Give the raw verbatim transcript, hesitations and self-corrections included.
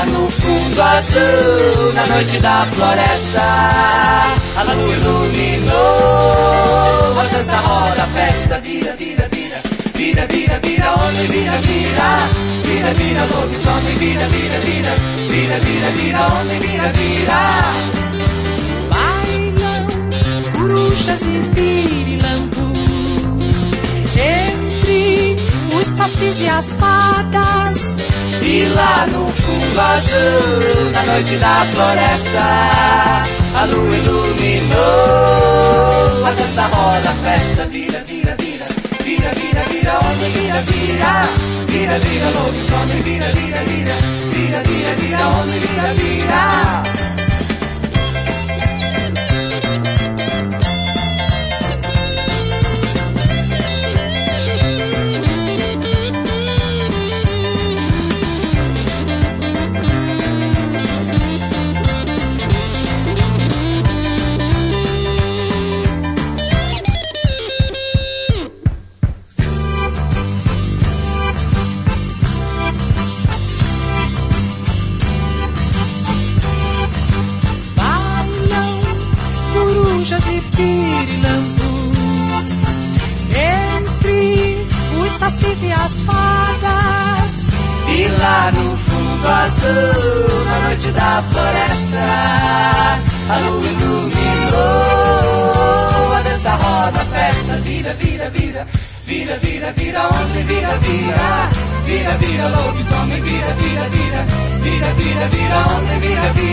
lá no fundo azul, na noite da floresta, a lua iluminou, a dança roda, a festa, vira, vira, vira, vira, vira, vira, homem, vira, vira, vira, vira, lobisomem, vira, vira, vira, vira, vira, vira, homem, vira, vira. Bailam corujas e pirilampus entre os sacis e as fadas. E lá no fundo azul, na noite da floresta, a lua iluminou, a dança roda, a festa, vira, vira, vira, vira, vira, vira, homem, vira, vira, vira, vira, lobisomem, vira, vira, vira, vira, vira, vira, homem, vira, vira. E as fadas. E lá no fundo azul, na noite da floresta, a lua iluminou, a dança roda, a festa, vira, vira, vira, vira, vira, vira, homem, vira, vira, vira, vira, lobisomem, vira, vira, vira, vira, vira, vira, homem, vira, vira.